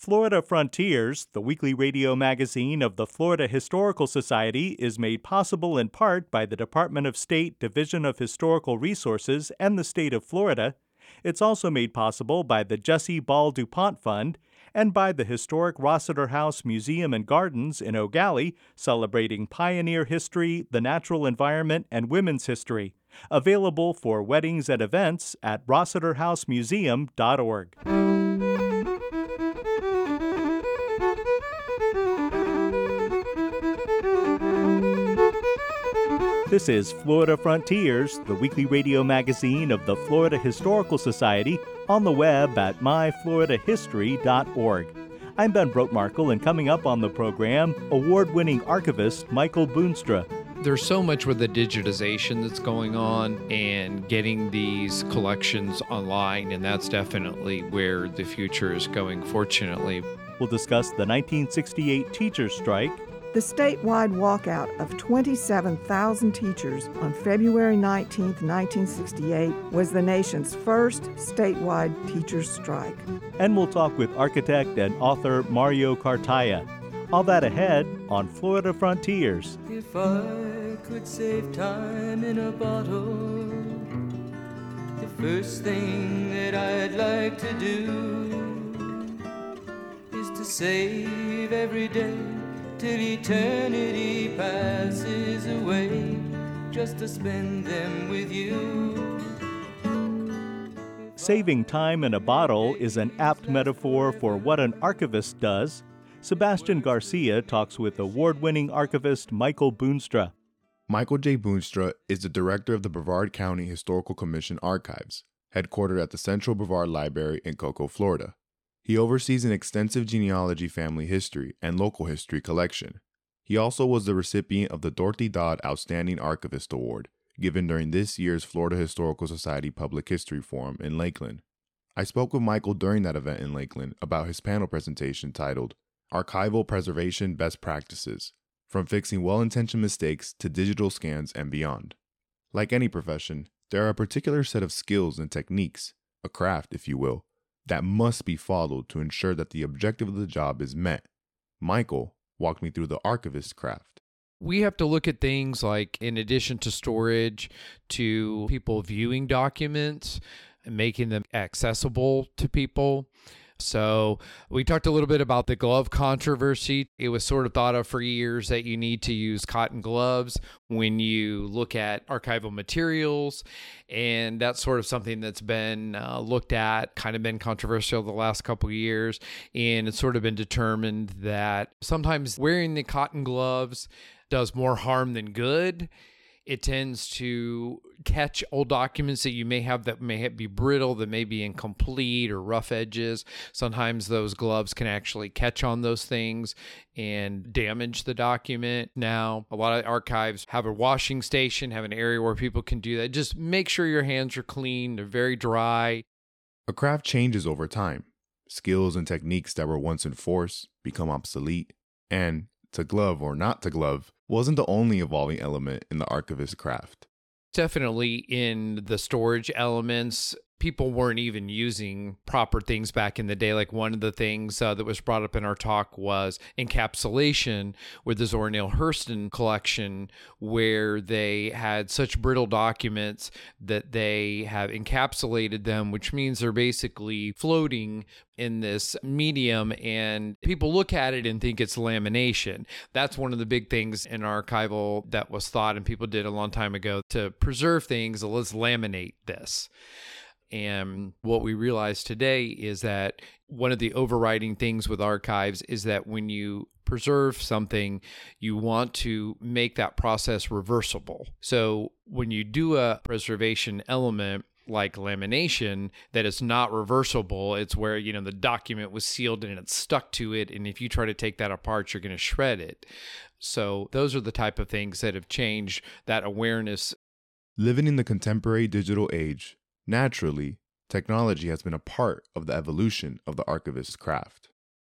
Florida Frontiers, the weekly radio magazine of the Florida Historical Society, is made possible in part by the Department of State Division of Historical Resources and the state of Florida. It's also made possible by the Jesse Ball DuPont Fund and by the historic Rossiter House Museum and Gardens in Eau Gallie, celebrating pioneer history, the natural environment, and women's history. Available for weddings and events at rossiterhousemuseum.org. This is Florida Frontiers, the weekly radio magazine of the Florida Historical Society, on the web at myfloridahistory.org. I'm Ben Brotmarkle, and coming up on the program, award-winning archivist Michael Boonstra. There's so much with the digitization that's going on and getting these collections online, and that's definitely where the future is going, fortunately. We'll discuss the 1968 teachers' strike. The statewide walkout of 27,000 teachers on February 19, 1968 was the nation's first statewide teachers' strike. And we'll talk with architect and author Mario Cartaya. All that ahead on Florida Frontiers. If I could save time in a bottle, the first thing that I'd like to do is to save every day till eternity passes away, just to spend them with you. Saving time in a bottle is an apt metaphor for what an archivist does. Sebastian Garcia talks with award-winning archivist Michael Boonstra. Michael J. Boonstra is the director of the Brevard County Historical Commission Archives, headquartered at the Central Brevard Library in Cocoa, Florida. He oversees an extensive genealogy, family history, and local history collection. He also was the recipient of the Dorothy Dodd Outstanding Archivist Award, given during this year's Florida Historical Society Public History Forum in Lakeland. I spoke with Michael during that event in Lakeland about his panel presentation titled Archival Preservation Best Practices, From Fixing Well-Intentioned Mistakes to Digital Scans and Beyond. Like any profession, there are a particular set of skills and techniques, a craft if you will, that must be followed to ensure that the objective of the job is met. Michael walked me through the archivist craft. We have to look at things like, in addition to storage, to people viewing documents and making them accessible to people. So we talked a little bit about the glove controversy. It was sort of thought of for years that you need to use cotton gloves when you look at archival materials. And that's sort of something that's been looked at, kind of been controversial the last couple of years. And it's sort of been determined that sometimes wearing the cotton gloves does more harm than good. It tends to catch old documents that you may have that may be brittle, that may be incomplete or rough edges. Sometimes those gloves can actually catch on those things and damage the document. Now, a lot of archives have a washing station, have an area where people can do that. Just make sure your hands are clean, they're very dry. A craft changes over time. Skills and techniques that were once in force become obsolete, and to glove or not to glove wasn't the only evolving element in the archivist craft. Definitely in the storage elements, people weren't even using proper things back in the day. Like one of the things that was brought up in our talk was encapsulation with the Zora Neale Hurston collection, where they had such brittle documents that they have encapsulated them, which means they're basically floating in this medium, and people look at it and think it's lamination. That's one of the big things in archival that was thought, and people did a long time ago, to preserve things. Let's laminate this. And what we realize today is that one of the overriding things with archives is that when you preserve something, you want to make that process reversible. So when you do a preservation element like lamination that is not reversible, it's where, the document was sealed and it's stuck to it. And if you try to take that apart, you're going to shred it. So those are the type of things that have changed that awareness. Living in the contemporary digital age, naturally, technology has been a part of the evolution of the archivist's craft.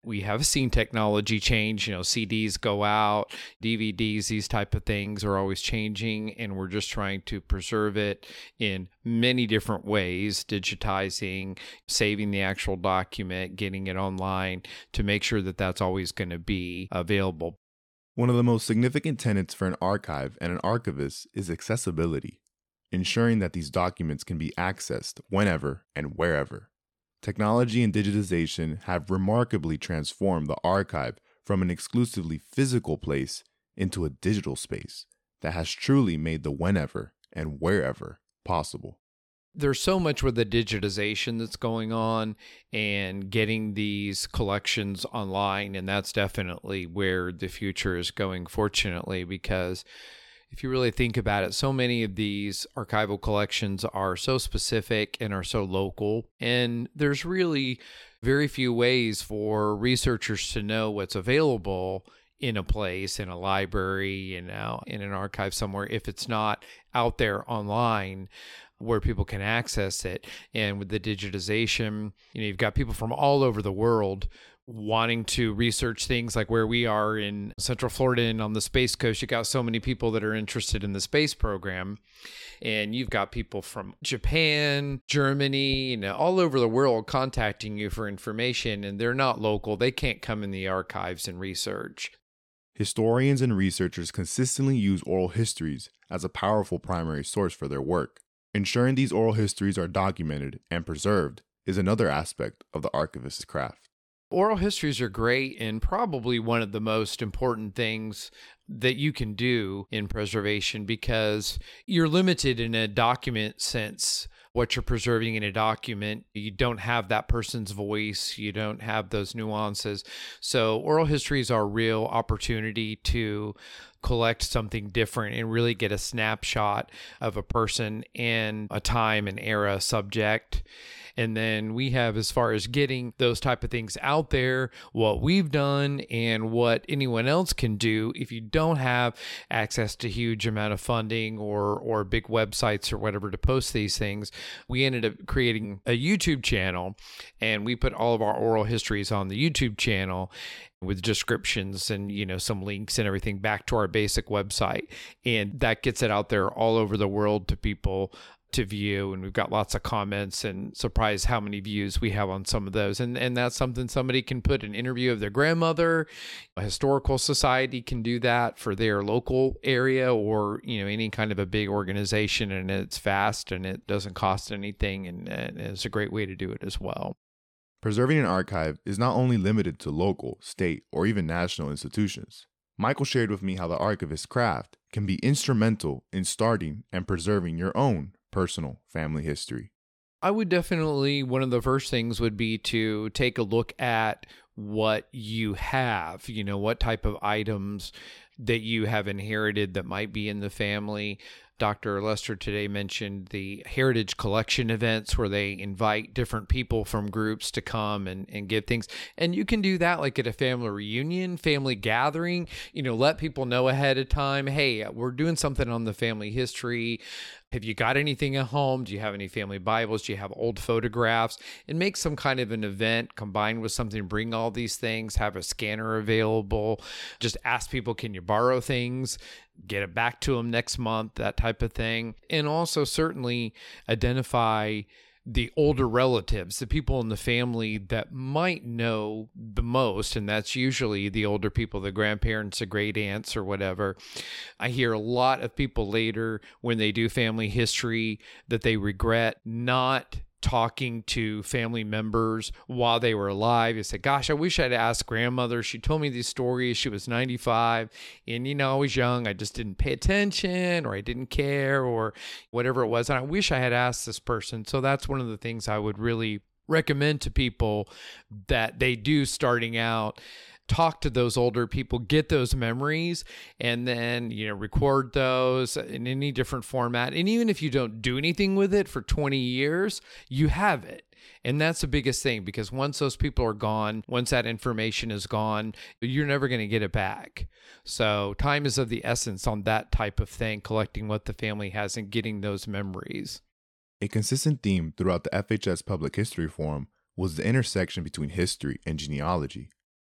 We have seen technology change, CDs go out, DVDs, these type of things are always changing, and we're just trying to preserve it in many different ways, digitizing, saving the actual document, getting it online to make sure that that's always going to be available. One of the most significant tenets for an archive and an archivist is accessibility, ensuring that these documents can be accessed whenever and wherever. Technology and digitization have remarkably transformed the archive from an exclusively physical place into a digital space that has truly made the whenever and wherever possible. There's so much with the digitization that's going on and getting these collections online, and that's definitely where the future is going, fortunately, because if you really think about it, so many of these archival collections are so specific and are so local, and there's really very few ways for researchers to know what's available in a place, in a library, in an archive somewhere, if it's not out there online where people can access it. And with the digitization, you've got people from all over the world wanting to research things like where we are in Central Florida and on the Space Coast. You got so many people that are interested in the space program, and you've got people from Japan, Germany, all over the world contacting you for information, and they're not local. They can't come in the archives and research. Historians and researchers consistently use oral histories as a powerful primary source for their work. Ensuring these oral histories are documented and preserved is another aspect of the archivist's craft. Oral histories are great and probably one of the most important things that you can do in preservation, because you're limited in a document sense. What you're preserving in a document, you don't have that person's voice, you don't have those nuances. So oral histories are a real opportunity to collect something different and really get a snapshot of a person and a time and era subject. And then we have, as far as getting those type of things out there, what we've done and what anyone else can do if you don't have access to huge amount of funding or big websites or whatever to post these things. We ended up creating a YouTube channel, and we put all of our oral histories on the YouTube channel with descriptions and, some links and everything back to our basic website. And that gets it out there all over the world to people to view, and we've got lots of comments, and surprised how many views we have on some of those. And that's something somebody can put an interview of their grandmother. A historical society can do that for their local area, or any kind of a big organization, and it's fast and it doesn't cost anything, and it's a great way to do it as well. Preserving an archive is not only limited to local, state, or even national institutions. Michael shared with me how the archivist's craft can be instrumental in starting and preserving your own personal family history. I would definitely, one of the first things would be to take a look at what you have, what type of items that you have inherited that might be in the family. Dr. Lester today mentioned the Heritage Collection events where they invite different people from groups to come and give things. And you can do that like at a family reunion, family gathering, let people know ahead of time, hey, we're doing something on the family history. Have you got anything at home? Do you have any family Bibles? Do you have old photographs? And make some kind of an event combined with something, bring all these things, have a scanner available. Just ask people, can you borrow things? Get it back to them next month, that type of thing. And also certainly identify the older relatives, the people in the family that might know the most, and that's usually the older people, the grandparents, the great aunts or whatever. I hear a lot of people later when they do family history that they regret not talking to family members while they were alive. You say, gosh, I wish I'd asked grandmother. She told me these stories. She was 95 and, I was young. I just didn't pay attention, or I didn't care, or whatever it was. And I wish I had asked this person. So that's one of the things I would really recommend to people that they do starting out. Talk to those older people, get those memories, and then, record those in any different format. And even if you don't do anything with it for 20 years, you have it. And that's the biggest thing, because once those people are gone, once that information is gone, you're never going to get it back. So time is of the essence on that type of thing, collecting what the family has and getting those memories. A consistent theme throughout the FHS Public History Forum was the intersection between history and genealogy.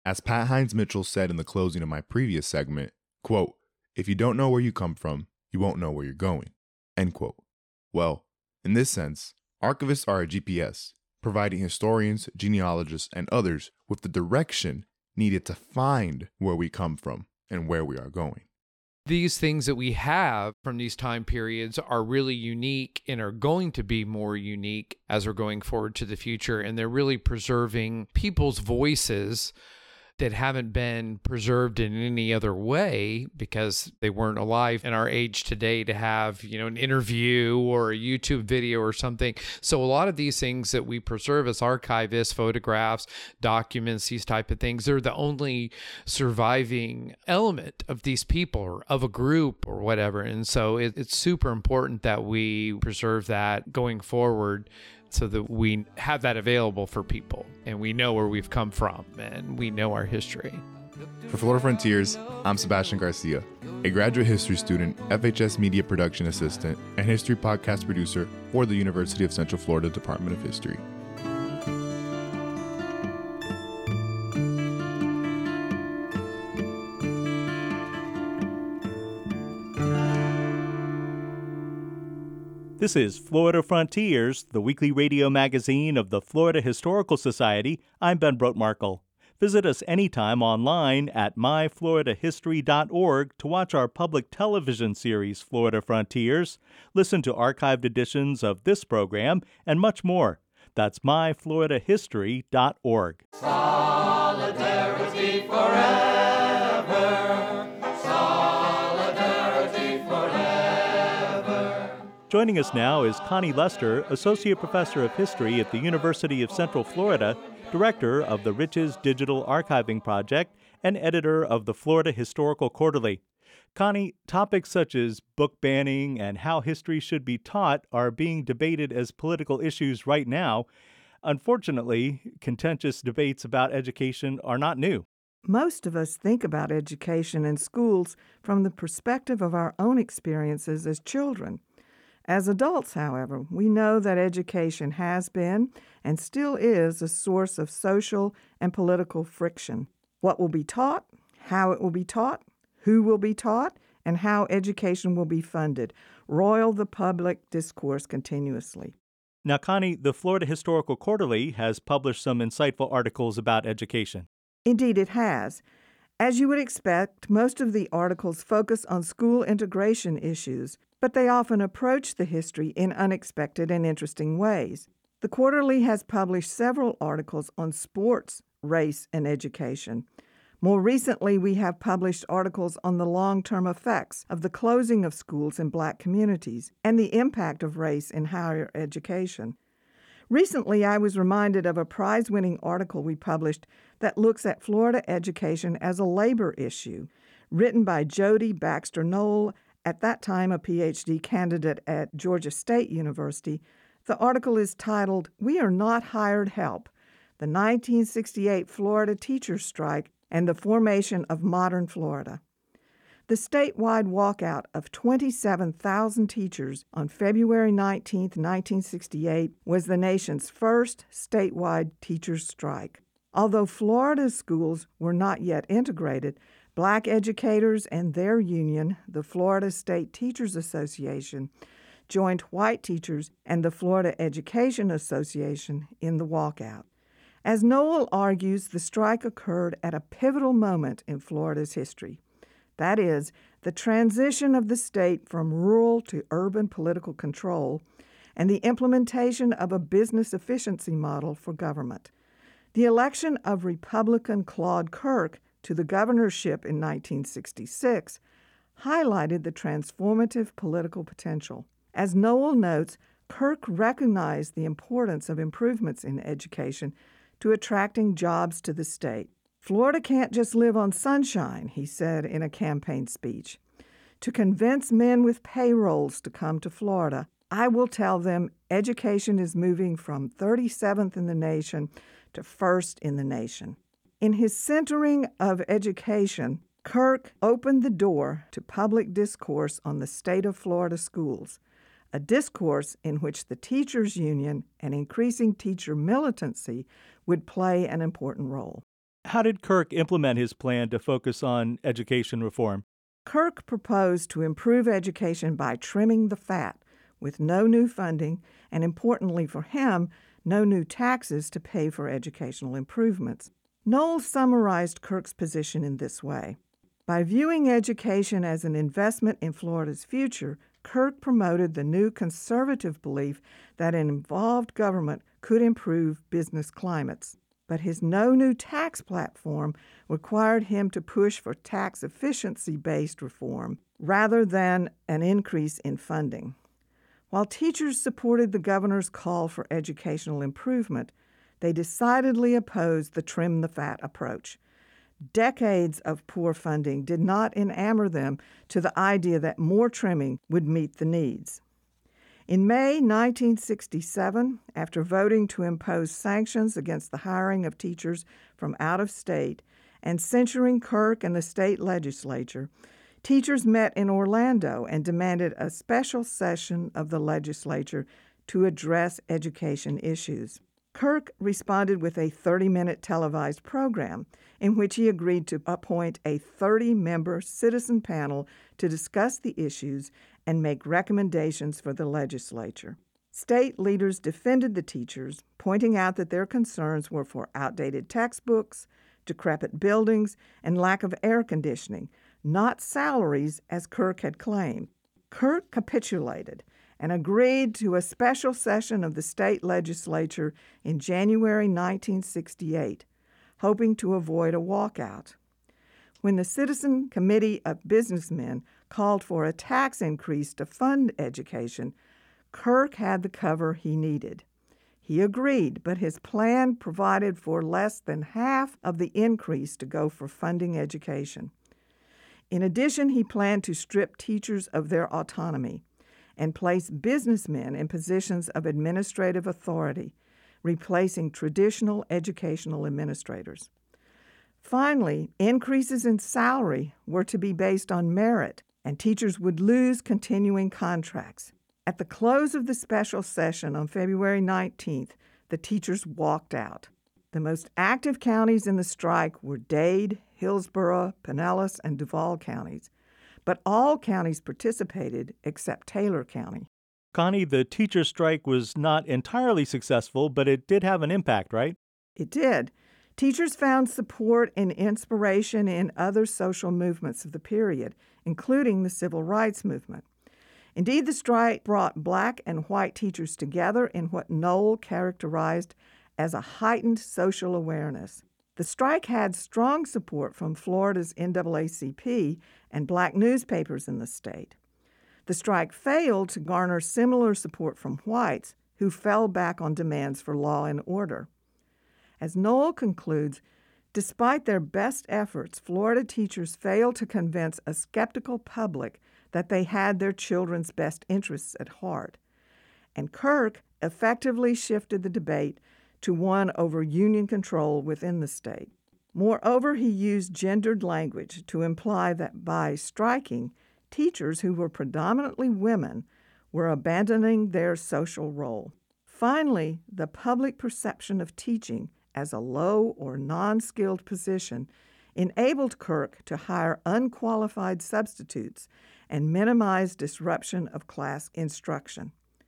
As Pat Hines Mitchell said in the closing of my previous segment, quote, "If you don't know where you come from, you won't know where you're going," end quote. Well, in this sense, archivists are a GPS, providing historians, genealogists, and others with the direction needed to find where we come from and where we are going. These things that we have from these time periods are really unique and are going to be more unique as we're going forward to the future. And they're really preserving people's voices that haven't been preserved in any other way because they weren't alive in our age today to have, an interview or a YouTube video or something. So a lot of these things that we preserve as archivists, photographs, documents, these type of things, they're the only surviving element of these people or of a group or whatever. And so it's super important that we preserve that going forward, so that we have that available for people and we know where we've come from and we know our history. For Florida Frontiers, I'm Sebastian Garcia, a graduate history student, FHS media production assistant, and history podcast producer for the University of Central Florida Department of History. This is Florida Frontiers, the weekly radio magazine of the Florida Historical Society. I'm Ben Brotmarkle. Visit us anytime online at myfloridahistory.org to watch our public television series, Florida Frontiers, listen to archived editions of this program, and much more. That's myfloridahistory.org. Solidarity forever. Solidarity forever. Joining us now is Connie Lester, Associate Professor of History at the University of Central Florida, Director of the Riches Digital Archiving Project, and editor of the Florida Historical Quarterly. Connie, topics such as book banning and how history should be taught are being debated as political issues right now. Unfortunately, contentious debates about education are not new. Most of us think about education in schools from the perspective of our own experiences as children. As adults, however, we know that education has been and still is a source of social and political friction. What will be taught, how it will be taught, who will be taught, and how education will be funded roil the public discourse continuously. Now, Connie, the Florida Historical Quarterly has published some insightful articles about education. Indeed, it has. As you would expect, most of the articles focus on school integration issues, but they often approach the history in unexpected and interesting ways. The Quarterly has published several articles on sports, race, and education. More recently, we have published articles on the long-term effects of the closing of schools in Black communities and the impact of race in higher education. Recently, I was reminded of a prize-winning article we published that looks at Florida education as a labor issue, written by Jody Baxter Knoll, at that time a PhD candidate at Georgia State University. The article is titled, "We Are Not Hired Help: The 1968 Florida Teachers Strike and the Formation of Modern Florida." The statewide walkout of 27,000 teachers on February 19, 1968, was the nation's first statewide teachers' strike. Although Florida's schools were not yet integrated, Black educators and their union, the Florida State Teachers Association, joined white teachers and the Florida Education Association in the walkout. As Knoll argues, the strike occurred at a pivotal moment in Florida's history. That is, the transition of the state from rural to urban political control and the implementation of a business efficiency model for government. The election of Republican Claude Kirk to the governorship in 1966 highlighted the transformative political potential. As Knoll notes, Kirk recognized the importance of improvements in education to attracting jobs to the state. "Florida can't just live on sunshine," he said in a campaign speech. "To convince men with payrolls to come to Florida, I will tell them education is moving from 37th in the nation to first in the nation." In his centering of education, Kirk opened the door to public discourse on the state of Florida schools, a discourse in which the teachers' union and increasing teacher militancy would play an important role. How did Kirk implement his plan to focus on education reform? Kirk proposed to improve education by trimming the fat, with no new funding, and importantly for him, no new taxes to pay for educational improvements. Noel summarized Kirk's position in this way. By viewing education as an investment in Florida's future, Kirk promoted the new conservative belief that an involved government could improve business climates. But his no new tax platform required him to push for tax efficiency-based reform rather than an increase in funding. While teachers supported the governor's call for educational improvement, they decidedly opposed the trim the fat approach. Decades of poor funding did not enamor them to the idea that more trimming would meet the needs. In May 1967, after voting to impose sanctions against the hiring of teachers from out of state and censuring Kirk and the state legislature, teachers met in Orlando and demanded a special session of the legislature to address education issues. Kirk responded with a 30-minute televised program in which he agreed to appoint a 30-member citizen panel to discuss the issues and make recommendations for the legislature. State leaders defended the teachers, pointing out that their concerns were for outdated textbooks, decrepit buildings, and lack of air conditioning, not salaries as Kirk had claimed. Kirk capitulated and agreed to a special session of the state legislature in January 1968, hoping to avoid a walkout. When the Citizen Committee of Businessmen called for a tax increase to fund education, Kirk had the cover he needed. He agreed, but his plan provided for less than half of the increase to go for funding education. In addition, he planned to strip teachers of their autonomy and place businessmen in positions of administrative authority, replacing traditional educational administrators. Finally, increases in salary were to be based on merit, and teachers would lose continuing contracts. At the close of the special session on February 19th, the teachers walked out. The most active counties in the strike were Dade, Hillsborough, Pinellas, and Duval counties, but all counties participated except Taylor County. Connie, the teacher strike was not entirely successful, but it did have an impact, right? It did. Teachers found support and inspiration in other social movements of the period, including the civil rights movement. Indeed, the strike brought black and white teachers together in what Noel characterized as a heightened social awareness. The strike had strong support from Florida's NAACP and black newspapers in the state. The strike failed to garner similar support from whites, who fell back on demands for law and order. As Noel concludes, despite their best efforts, Florida teachers failed to convince a skeptical public that they had their children's best interests at heart. And Kirk effectively shifted the debate to one over union control within the state. Moreover, he used gendered language to imply that by striking, teachers who were predominantly women were abandoning their social role. Finally, the public perception of teaching as a low or non-skilled position enabled Kirk to hire unqualified substitutes and minimize disruption of class instruction.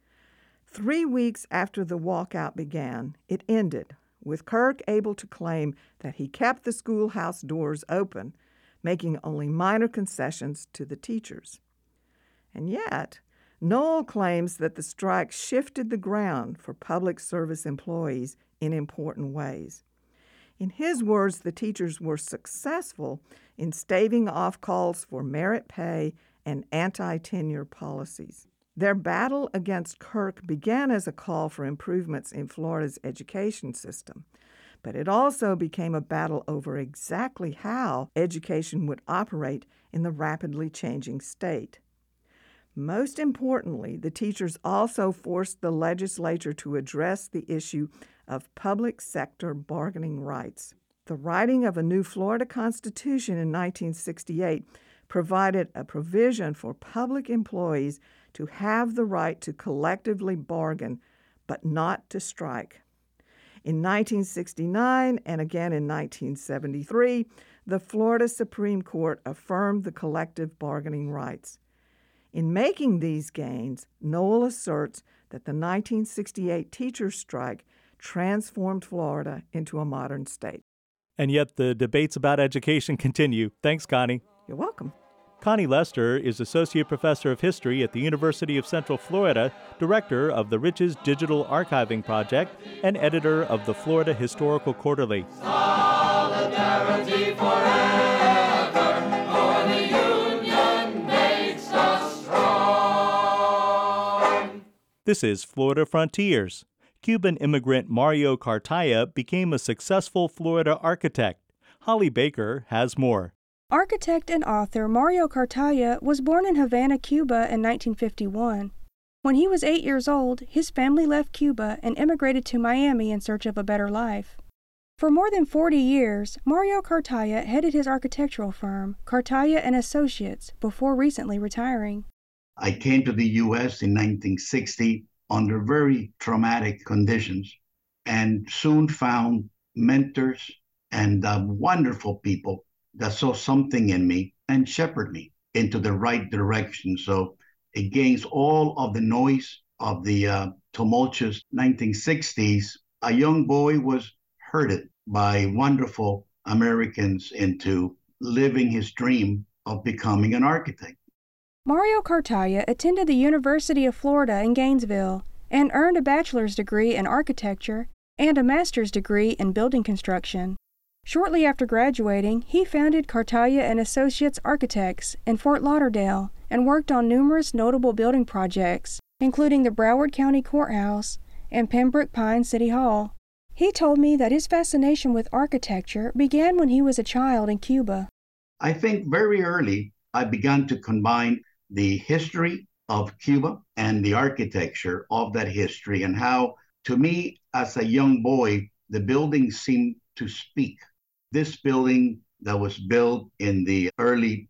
3 weeks after the walkout began, it ended, with Kirk able to claim that he kept the schoolhouse doors open, making only minor concessions to the teachers. And yet, Noel claims that the strike shifted the ground for public service employees in important ways. In his words, the teachers were successful in staving off calls for merit pay and anti-tenure policies. Their battle against Kirk began as a call for improvements in Florida's education system, but it also became a battle over exactly how education would operate in the rapidly changing state. Most importantly, the teachers also forced the legislature to address the issue of public sector bargaining rights. The writing of a new Florida Constitution in 1968 provided a provision for public employees to have the right to collectively bargain, but not to strike. In 1969 and again in 1973, the Florida Supreme Court affirmed the collective bargaining rights. In making these gains, Noel asserts that the 1968 teachers' strike transformed Florida into a modern state. And yet the debates about education continue. Thanks, Connie. You're welcome. Connie Lester is Associate Professor of History at the University of Central Florida, Director of the Riches Digital Archiving Project, and editor of the Florida Historical Quarterly. Solidarity forever, for the Union makes us strong. This is Florida Frontiers. Cuban immigrant Mario Cartaya became a successful Florida architect. Holly Baker has more. Architect and author Mario Cartaya was born in Havana, Cuba in 1951. When he was 8 years old, his family left Cuba and immigrated to Miami in search of a better life. For more than 40 years, Mario Cartaya headed his architectural firm, Cartaya and Associates, before recently retiring. I came to the U.S. in 1960 under very traumatic conditions and soon found mentors and wonderful people that saw something in me and shepherded me into the right direction. So against all of the noise of the tumultuous 1960s, a young boy was herded by wonderful Americans into living his dream of becoming an architect. Mario Cartaya attended the University of Florida in Gainesville and earned a bachelor's degree in architecture and a master's degree in building construction. Shortly after graduating, he founded Cartaya and Associates Architects in Fort Lauderdale and worked on numerous notable building projects, including the Broward County Courthouse and Pembroke Pines City Hall. He told me that his fascination with architecture began when he was a child in Cuba. I think very early I began to combine the history of Cuba and the architecture of that history, and how, to me, as a young boy, the buildings seemed to speak. This building that was built in the early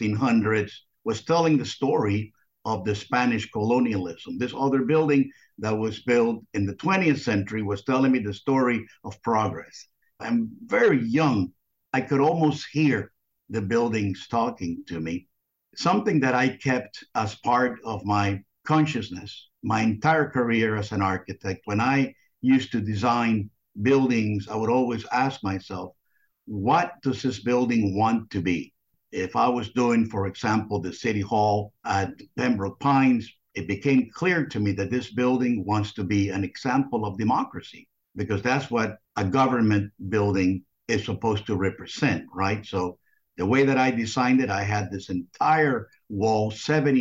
1600s was telling the story of the Spanish colonialism. This other building that was built in the 20th century was telling me the story of progress. I'm very young. I could almost hear the buildings talking to me. Something that I kept as part of my consciousness my entire career as an architect. When I used to design buildings, I would always ask myself, what does this building want to be? If I was doing, for example, the City Hall at Pembroke Pines, it became clear to me that this building wants to be an example of democracy, because that's what a government building is supposed to represent, right? So the way that I designed it, I had this entire wall,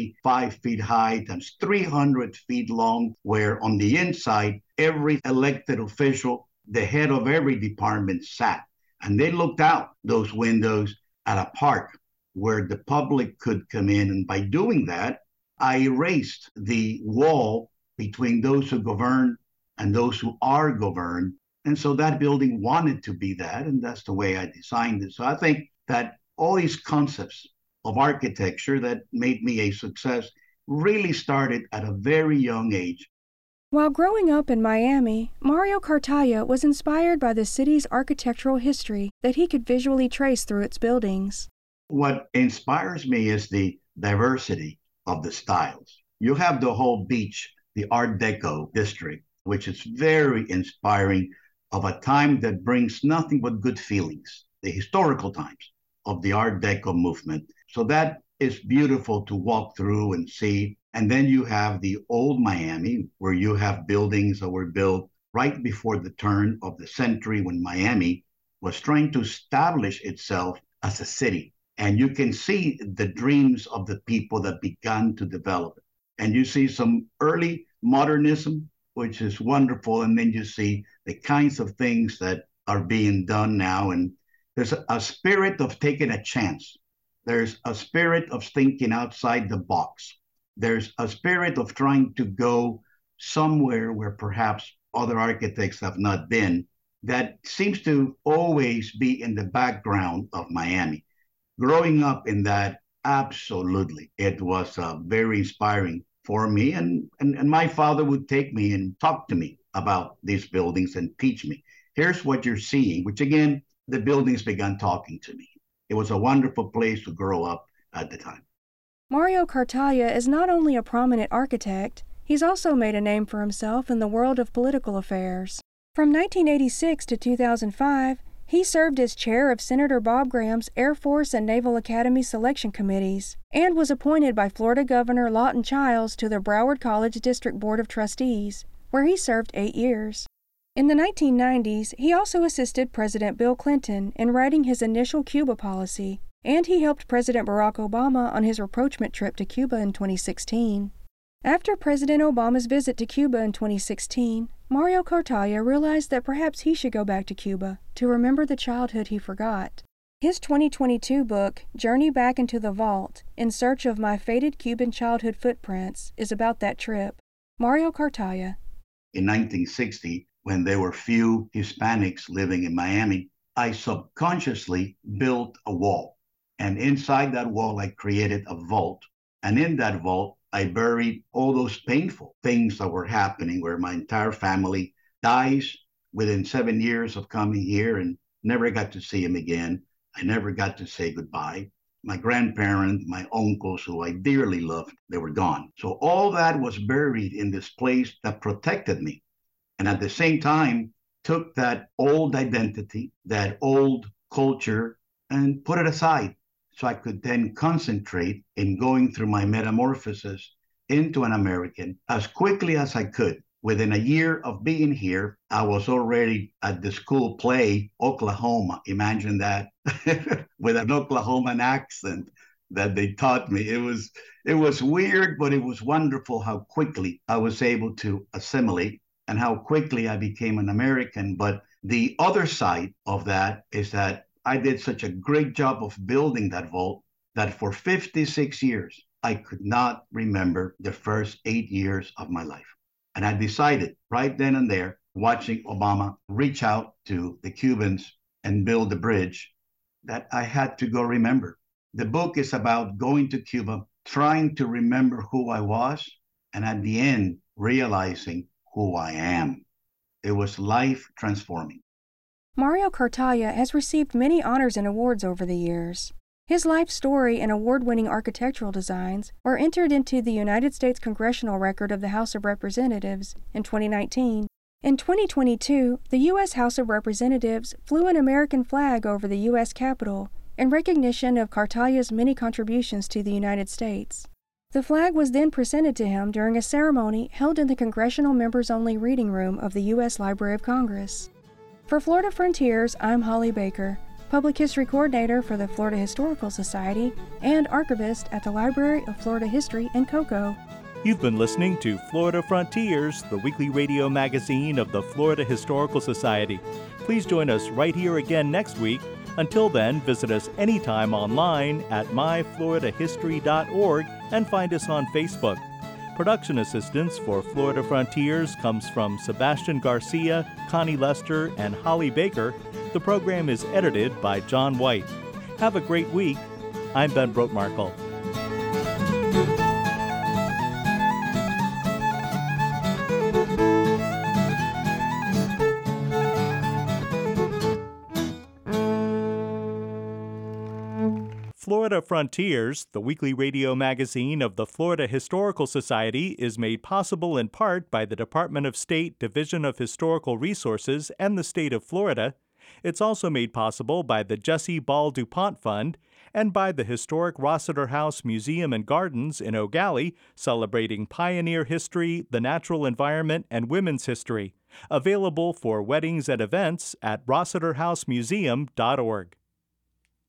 75 feet high, times 300 feet long, where on the inside, every elected official, the head of every department sat. And they looked out those windows at a park where the public could come in. And by doing that, I erased the wall between those who govern and those who are governed. And so that building wanted to be that, and that's the way I designed it. So I think that all these concepts of architecture that made me a success really started at a very young age. While growing up in Miami, Mario Cartaya was inspired by the city's architectural history that he could visually trace through its buildings. What inspires me is the diversity of the styles. You have the whole beach, the Art Deco district, which is very inspiring, of a time that brings nothing but good feelings, the historical times of the Art Deco movement. So that is beautiful to walk through and see. And then you have the old Miami, where you have buildings that were built right before the turn of the century, when Miami was trying to establish itself as a city. And you can see the dreams of the people that began to develop it. And you see some early modernism, which is wonderful. And then you see the kinds of things that are being done now. And there's a spirit of taking a chance. There's a spirit of thinking outside the box. There's a spirit of trying to go somewhere where perhaps other architects have not been, that seems to always be in the background of Miami. Growing up in that, absolutely, it was very inspiring for me. And my father would take me and talk to me about these buildings and teach me. Here's what you're seeing, which again, the buildings began talking to me. It was a wonderful place to grow up at the time. Mario Cartaya is not only a prominent architect, he's also made a name for himself in the world of political affairs. From 1986 to 2005, he served as chair of Senator Bob Graham's Air Force and Naval Academy selection committees and was appointed by Florida Governor Lawton Chiles to the Broward College District Board of Trustees, where he served 8 years. In the 1990s, he also assisted President Bill Clinton in writing his initial Cuba policy, and he helped President Barack Obama on his rapprochement trip to Cuba in 2016. After President Obama's visit to Cuba in 2016, Mario Cartaya realized that perhaps he should go back to Cuba to remember the childhood he forgot. His 2022 book, Journey Back into the Vault, In Search of My Faded Cuban Childhood Footprints, is about that trip. Mario Cartaya. In 1960, when there were few Hispanics living in Miami, I subconsciously built a wall. And inside that wall, I created a vault. And in that vault, I buried all those painful things that were happening where my entire family dies within 7 years of coming here and never got to see him again. I never got to say goodbye. My grandparents, my uncles, who I dearly loved, they were gone. So all that was buried in this place that protected me. And at the same time, took that old identity, that old culture, and put it aside so I could then concentrate in going through my metamorphosis into an American as quickly as I could. Within a year of being here, I was already at the school play, Oklahoma. Imagine that, with an Oklahoman accent that they taught me. It was weird, but it was wonderful how quickly I was able to assimilate and how quickly I became an American. But the other side of that is that I did such a great job of building that vault that for 56 years, I could not remember the first 8 years of my life. And I decided right then and there, watching Obama reach out to the Cubans and build the bridge, that I had to go remember. The book is about going to Cuba, trying to remember who I was, and at the end, realizing who I am. It was life transforming. Mario Cartaya has received many honors and awards over the years. His life story and award-winning architectural designs were entered into the United States Congressional Record of the House of Representatives in 2019. In 2022, the U.S. House of Representatives flew an American flag over the U.S. Capitol in recognition of Cartaya's many contributions to the United States. The flag was then presented to him during a ceremony held in the Congressional Members-Only Reading Room of the U.S. Library of Congress. For Florida Frontiers, I'm Holly Baker, Public History Coordinator for the Florida Historical Society and Archivist at the Library of Florida History in Cocoa. You've been listening to Florida Frontiers, the weekly radio magazine of the Florida Historical Society. Please join us right here again next week. Until then, visit us anytime online at myfloridahistory.org and find us on Facebook. Production assistance for Florida Frontiers comes from Sebastian Garcia, Connie Lester, and Holly Baker. The program is edited by John White. Have a great week. I'm Ben Brotmarkle. Florida Frontiers, the weekly radio magazine of the Florida Historical Society, is made possible in part by the Department of State Division of Historical Resources and the state of Florida. It's also made possible by the Jesse Ball DuPont Fund and by the historic Rossiter House Museum and Gardens in Eau Gallie, celebrating pioneer history, the natural environment, and women's history. Available for weddings and events at rossiterhousemuseum.org.